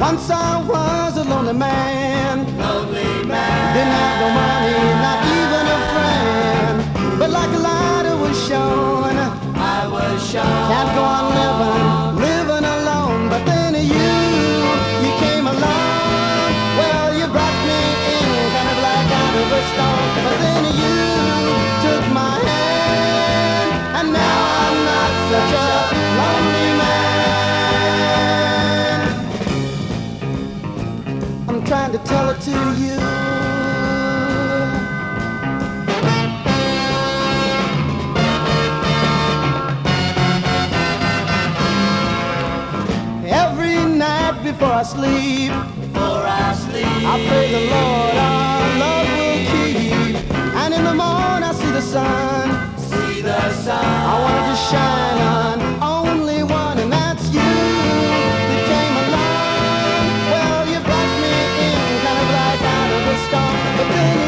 Once I was a lonely man, didn't have no money, not even a friend. But like a light it was shown, can't go on living alone. But then you came along. Well, you brought me in kind of like out of a stone. But then you took my hand, and now I'm not such a lonely man. I'm trying to tell it to you. Every night before I sleep, I pray the Lord our love will keep. And in the morning I see the sun. I want it to shine